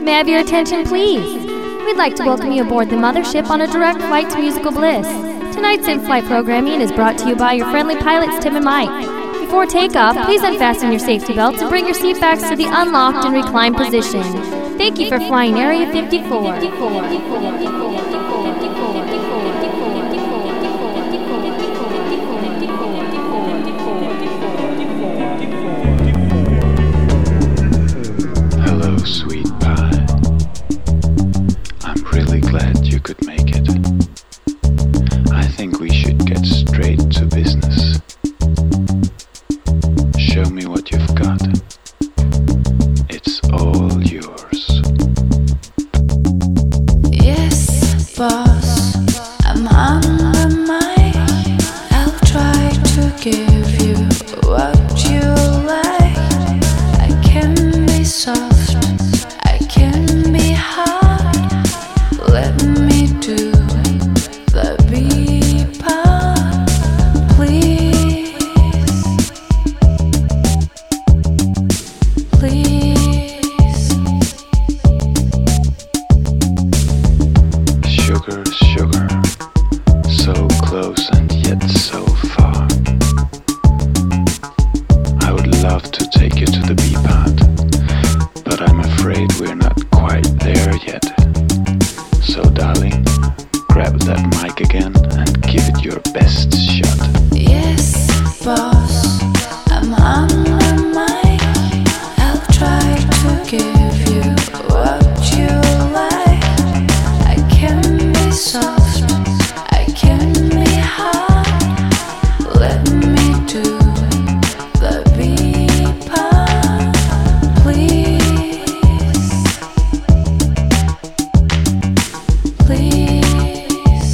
May I have your attention, please? We'd like to welcome you aboard the Mothership on a direct flight to musical bliss. Tonight's in-flight programming is brought to you by your friendly pilots, Tim and Mike. Before takeoff, please unfasten your safety belts and bring your seat backs to the unlocked and reclined position. Thank you for flying Area 54. Sweet pie, I'm really glad you could make it. I think we should get straight to business. Show me what you've got. It's all yours. Yes, boss, I'm on the mic. I'll try to give you what you like. I can be soft, I can be hard. Let me do the beat part, please. Please. Sugar, sugar, so close and yet so far. I would love to take you to the beat part, but I'm afraid we're not quite there yet. So darling, grab that mic again and give it your best shot. Yes, boss, I'm on the mic. I'll try to give you what you like. I can be soft, I can be hard. Let me do the beat part, please. Please.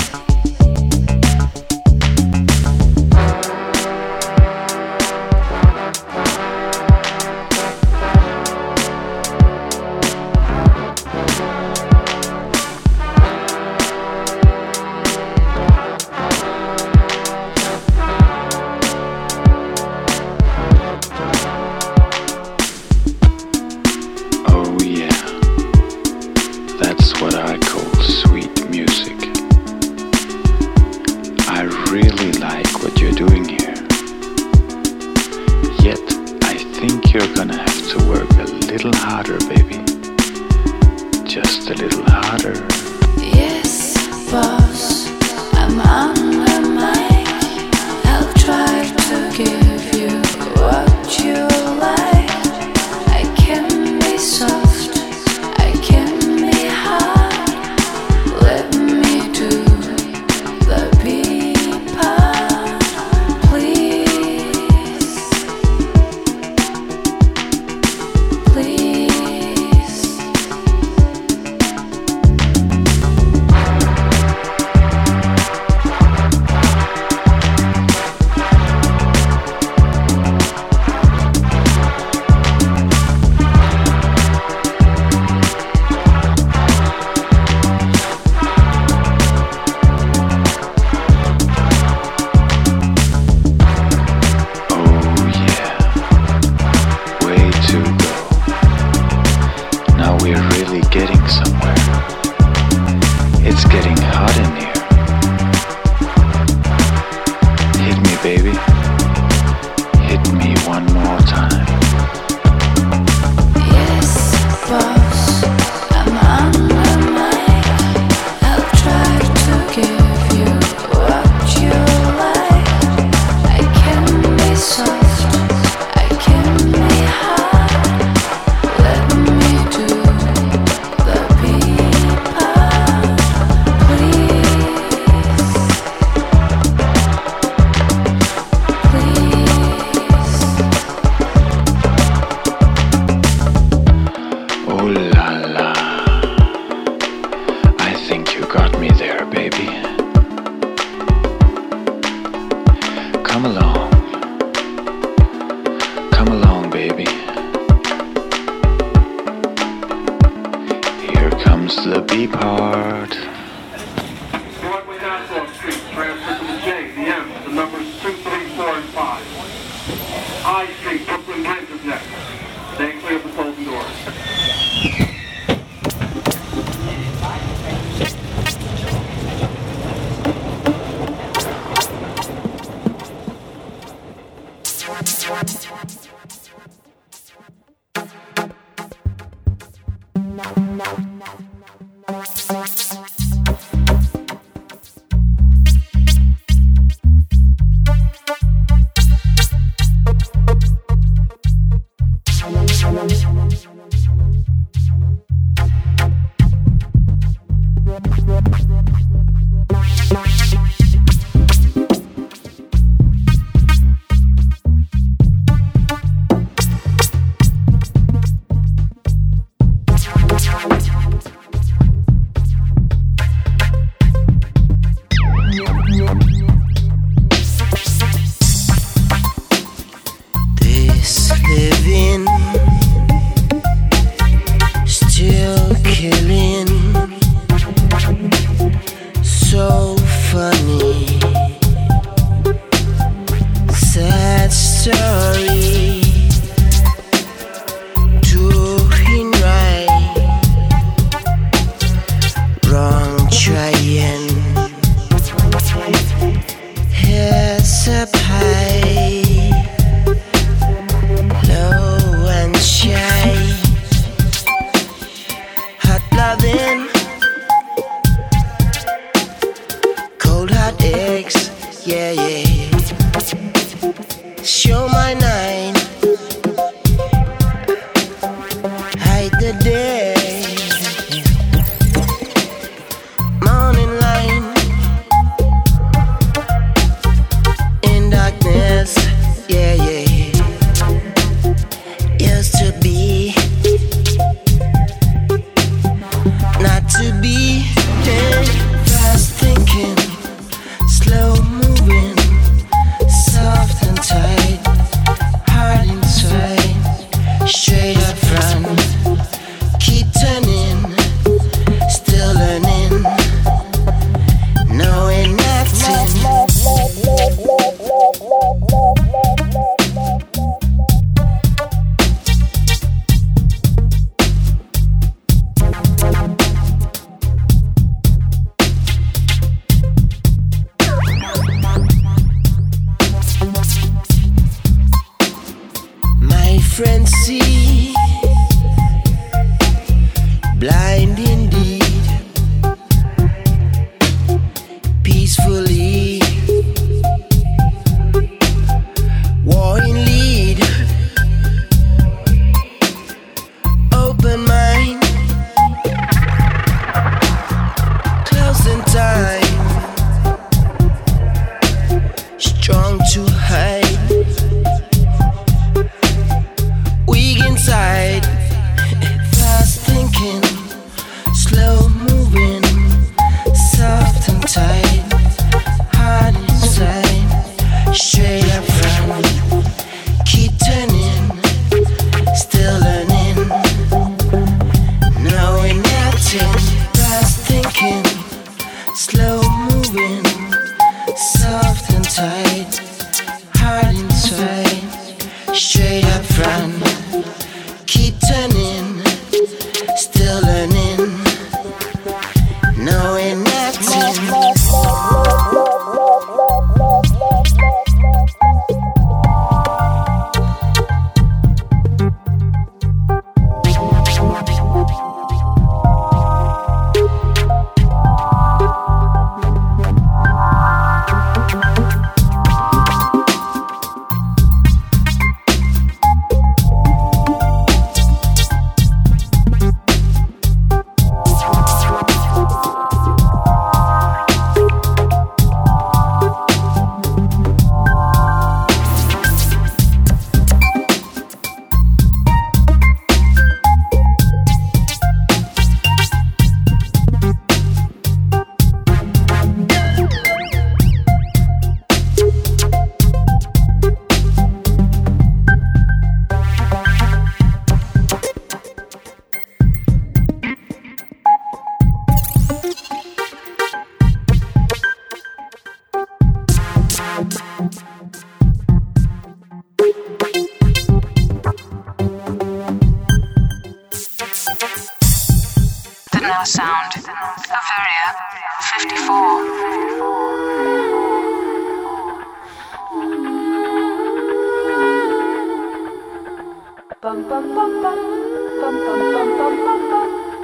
Oh yeah, that's what I call sweet music. I really like what you're doing here. Yet, I think you're gonna have to work a little harder, baby. Just a little harder. Yes, boss, I'm on the mic. I'll try to give you what you like. I can be soft, I can be hard. Let me do the beat part, please. Please. Oh yeah, way to go. Now we're really getting somewhere. It's getting hot in here. Hit me, baby. Hit me one more time. Yes, boss, I'm on the mic. I'll try to give you what you like. I can be soft, I can be hard. Let me do the beat part, please. Please. Oh la la. I think you got me there, baby. Come along. Come along, baby. Here comes the B part. Broadway Nassau Street, transfer to the J, the M, the numbers 2, 3, 4, and 5. I Street, Brooklyn Bridge is next. Stay clear of the closing doors. Sound. Bavaria, 54. Bum bum bum bum bum bum bum bum bum bum.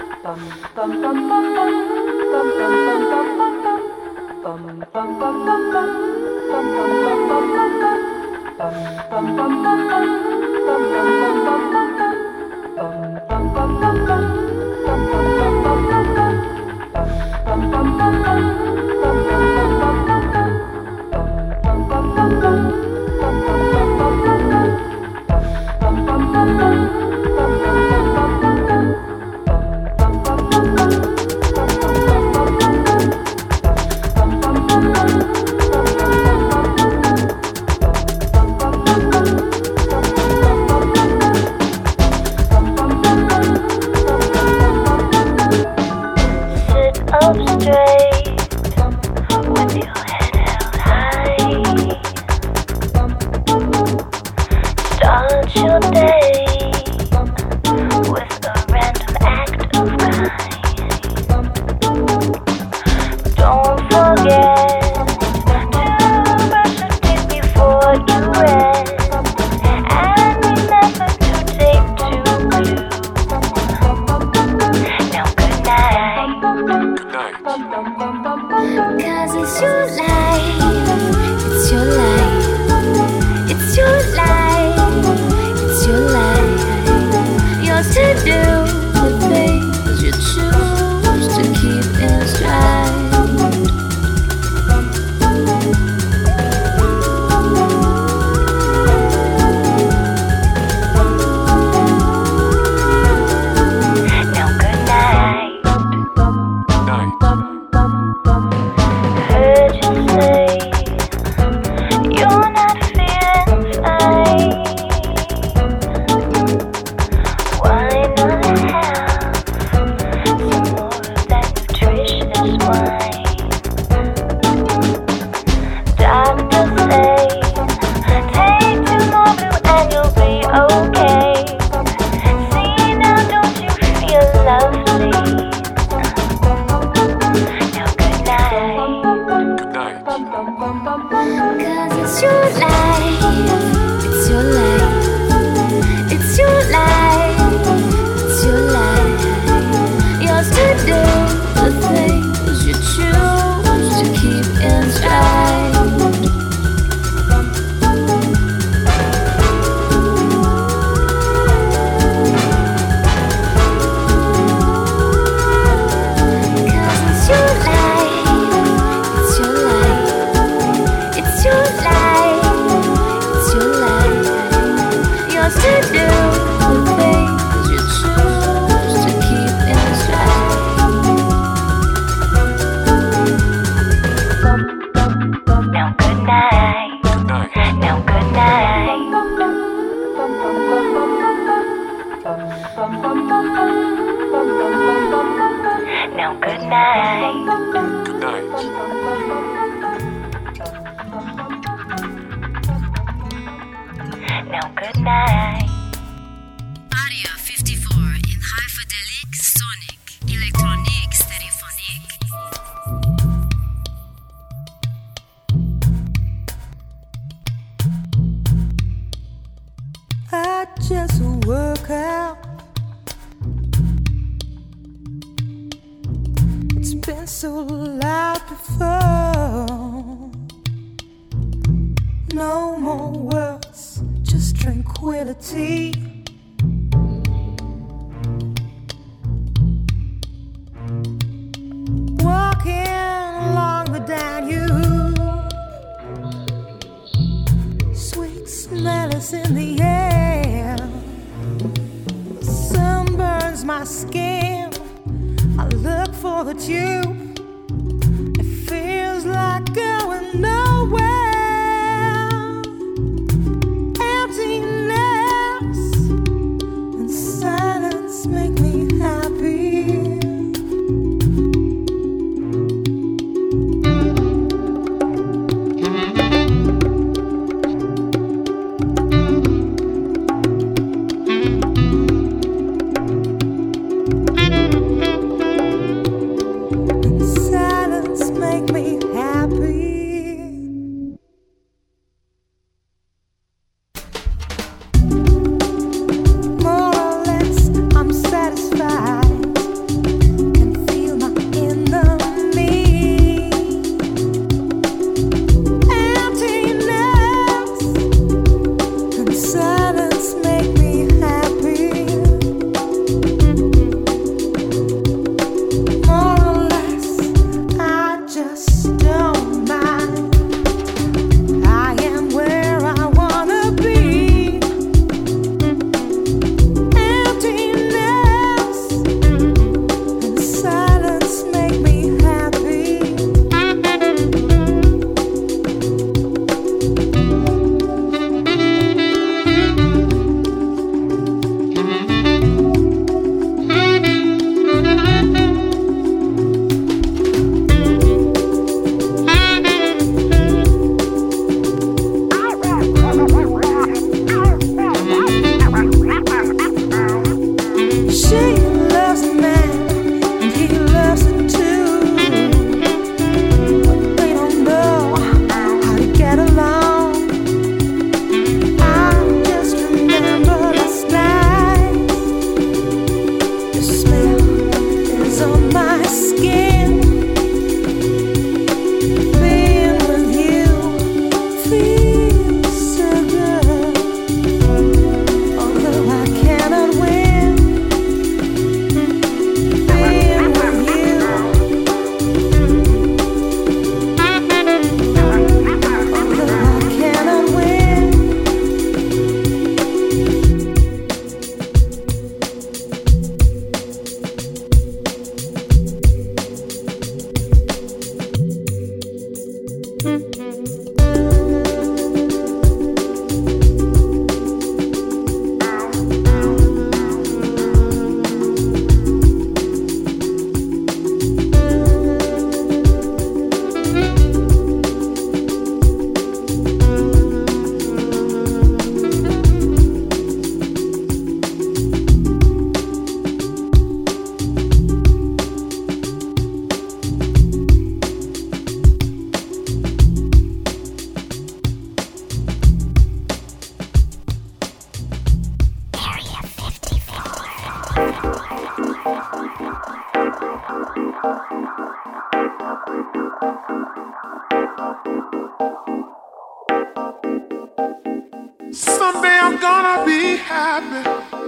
Someday I'm gonna be happy.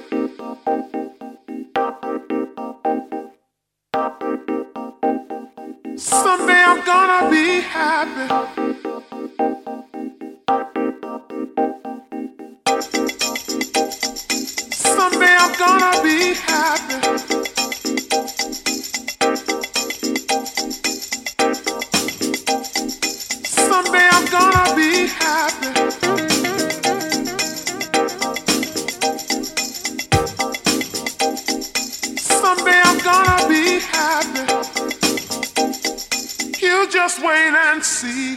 Someday I'm gonna be happy. Someday I'm gonna be happy. Someday I'm gonna be happy. Someday I'm gonna be happy. You just wait and see.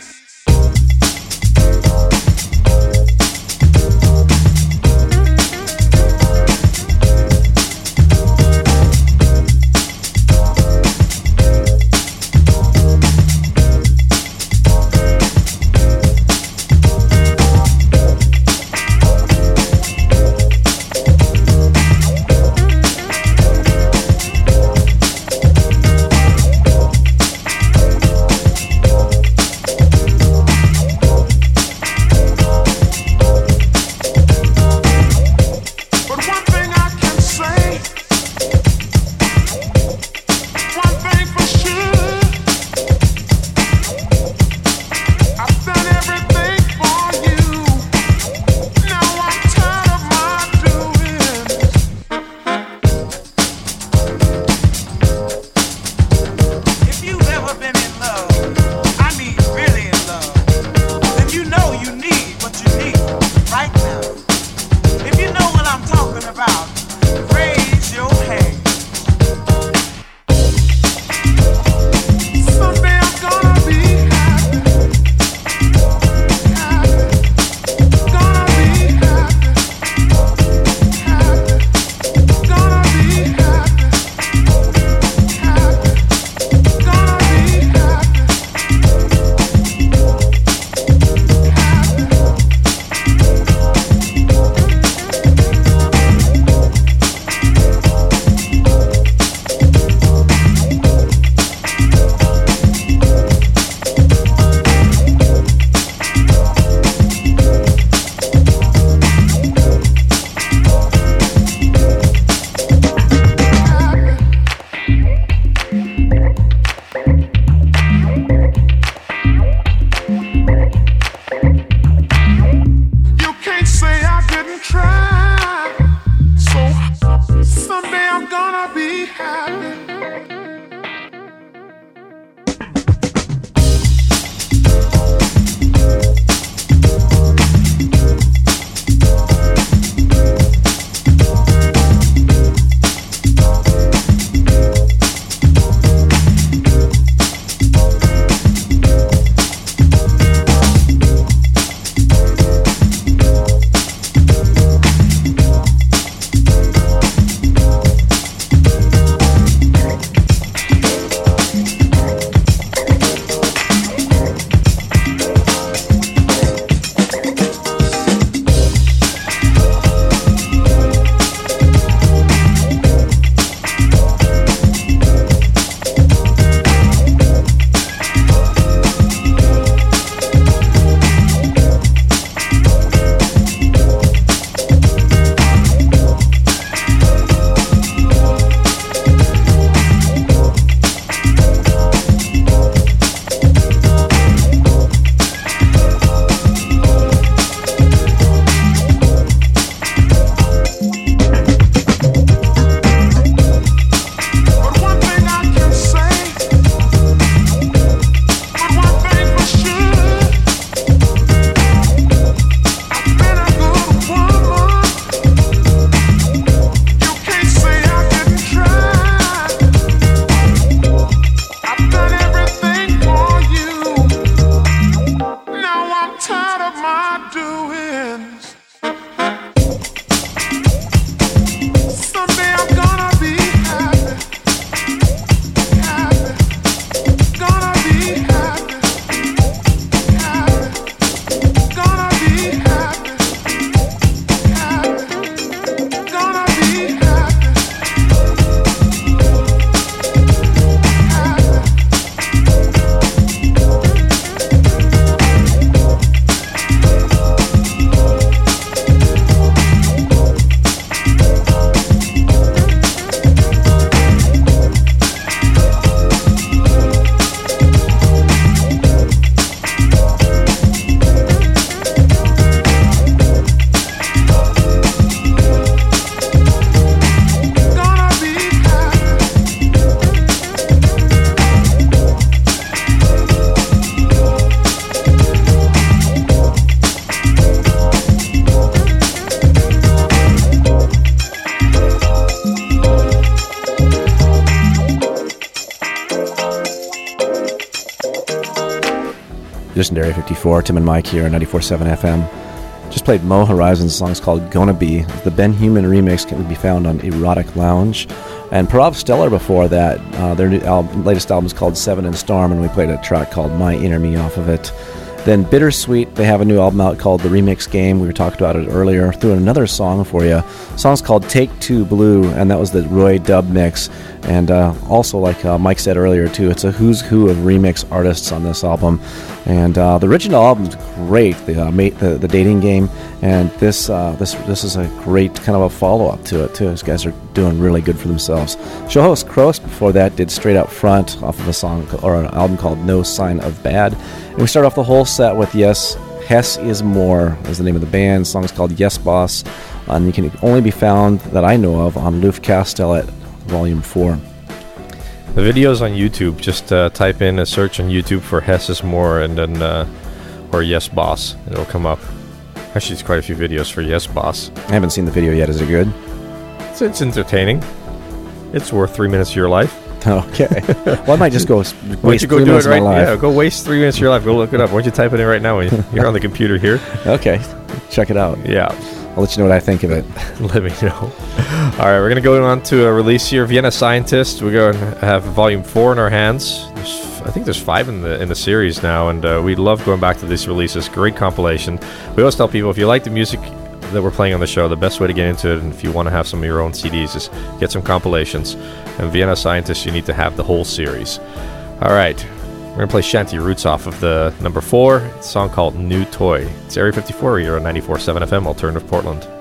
Listen to Area 54, Tim and Mike here on 94.7 FM. Just played Mo Horizon's song's called Gonna Be. The Ben Human remix can be found on Erotic Lounge. And Parav Stellar before that, their latest album is called Seven and Storm, and we played a track called My Inner Me off of it. Then Bittersweet, they have a new album out called The Remix Game. We were talking about it earlier. Threw in another song for you. The song's called Take Two Blue, and that was the Roy Dub mix. And also, like Mike said earlier, too, it's a who's who of remix artists on this album. And the original album's great, the Dating Game. And this is a great kind of a follow-up to it, too. These guys are doing really good for themselves. Show host Krost before that did Straight Out Front off of a song or an album called No Sign of Bad. And we start off the whole set with Hess Is More is the name of the band. The song's called Yes Boss, and you can only be found, that I know of, on Luf Castellet Volume 4. The video's on YouTube. Just type in a search on YouTube for Hess Is More and then or Yes Boss, and it'll come up. Actually, there's quite a few videos for Yes Boss. I haven't seen the video yet. Is it good? It's entertaining. It's worth 3 minutes of your life. Okay. Well, I might just go waste 3 minutes of my life. Yeah, go waste 3 minutes of your life. Go look it up. Why don't you type it in right now when you're on the computer here? Okay. Check it out. Yeah. I'll let you know what I think of it. Let me know. All right, we're going to go on to a release here. Vienna Scientist. We're going to have Volume 4 in our hands. I think there's 5 in the series now, and we love going back to these releases. Great compilation. We always tell people, if you like the music that we're playing on the show, the best way to get into it, and if you want to have some of your own CDs, is get some compilations. And Vienna Scientist, you need to have the whole series. All right, we're going to play Shanty Roots off of the number 4. It's a song called New Toy. It's Area 54 here on 94.7 FM, Alternative Portland.